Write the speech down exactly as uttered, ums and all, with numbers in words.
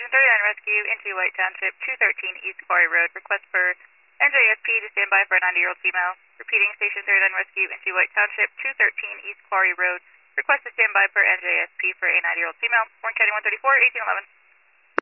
Station thirty-nine Rescue into White Township, two thirteen East Quarry Road. Request for N J S P to stand by for a ninety-year-old female. Repeating, Station thirty-nine Rescue into White Township, two thirteen East Quarry Road. Request to stand by for N J S P for a ninety-year-old female. Warren County one thirty-four, eighteen eleven.